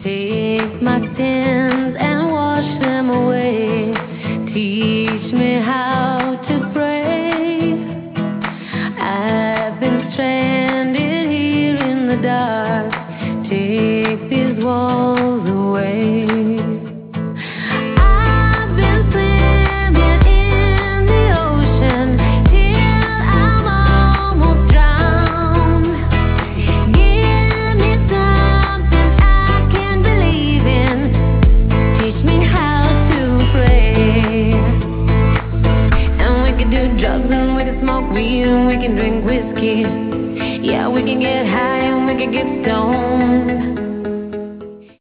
Take my sins and wash them away. Teach me how to pray. I've been stranded here in the dark. Take these walls away. I've been swimming in the ocean till I'm almost drowned. Give me something I can believe in. Teach me how to pray. And we can do drugs and we can smoke weed and we can drink whiskey. Yeah, we can get high and we can get stoned.